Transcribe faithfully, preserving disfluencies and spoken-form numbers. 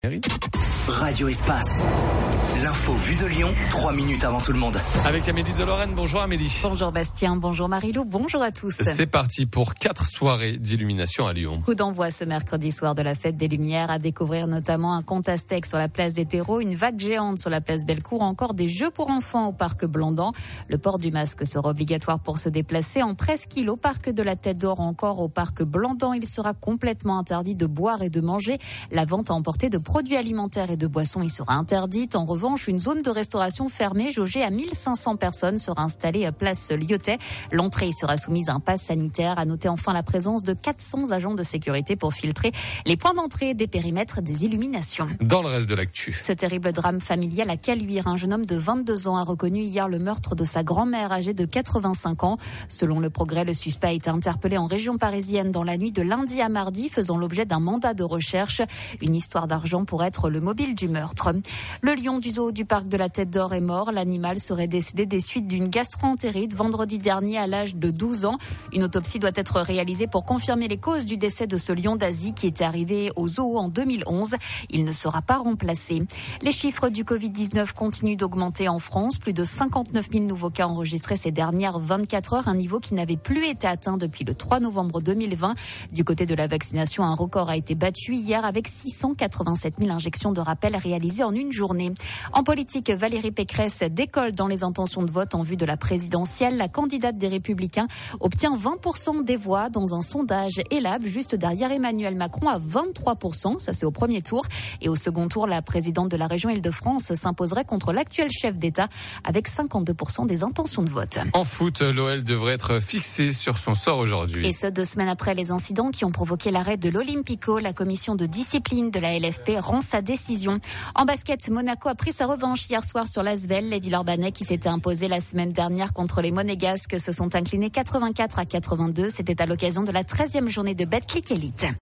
Radio Espace. L'info vue de Lyon, trois minutes avant tout le monde. Avec Amélie de Lorraine. Bonjour Amélie. Bonjour Bastien, bonjour Marilou, bonjour à tous. C'est parti pour quatre soirées d'illumination à Lyon. Coup d'envoi ce mercredi soir de la fête des Lumières, à découvrir notamment un conte aztèque sur la place des terreaux, une vague géante sur la place Bellecour, encore des jeux pour enfants au parc Blandan. Le port du masque sera obligatoire pour se déplacer en presqu'île au parc de la Tête d'Or, encore au parc Blandan. Il sera complètement interdit de boire et de manger. La vente à emporter de produits alimentaires et de boissons y sera interdite. En revanche, une zone de restauration fermée, jaugée à mille cinq cents personnes, sera installée à place Lyotet. L'entrée y sera soumise à un pass sanitaire. À noter enfin la présence de quatre cents agents de sécurité pour filtrer les points d'entrée des périmètres des illuminations. Dans le reste de l'actu, ce terrible drame familial à Caluire, un jeune homme de vingt-deux ans a reconnu hier le meurtre de sa grand-mère âgée de quatre-vingt-cinq ans. Selon Le Progrès, le suspect a été interpellé en région parisienne dans la nuit de lundi à mardi, faisant l'objet d'un mandat de recherche. Une histoire d'argent pourrait être le mobile du meurtre. Le lion du zoo du parc de la Tête d'Or est mort. L'animal serait décédé des suites d'une gastro-entérite vendredi dernier à l'âge de douze ans. Une autopsie doit être réalisée pour confirmer les causes du décès de ce lion d'Asie qui était arrivé au zoo en deux mille onze. Il ne sera pas remplacé. Les chiffres du covid dix-neuf continuent d'augmenter en France. Plus de cinquante-neuf mille nouveaux cas enregistrés ces dernières vingt-quatre heures, un niveau qui n'avait plus été atteint depuis le trois novembre deux mille vingt. Du côté de la vaccination, un record a été battu hier avec six cent quatre-vingt-sept mille injections de rappel réalisées en une journée. En politique, Valérie Pécresse décolle dans les intentions de vote en vue de la présidentielle. La candidate des Républicains obtient vingt pour cent des voix dans un sondage Elab, juste derrière Emmanuel Macron à vingt-trois pour cent. Ça, c'est au premier tour. Et au second tour, la présidente de la région Île-de-France s'imposerait contre l'actuel chef d'État avec cinquante-deux pour cent des intentions de vote. En foot, l'O L devrait être fixé sur son sort aujourd'hui. Et ce, deux semaines après les incidents qui ont provoqué l'arrêt de l'Olympico, la commission de discipline de la L F P rend sa décision. En basket, Monaco a pris sa revanche hier soir sur l'Asvel. Les Villeurbanais qui s'étaient imposés la semaine dernière contre les Monégasques se sont inclinés quatre-vingt-quatre à quatre-vingt-deux. C'était à l'occasion de la treizième journée de Betclic Elite.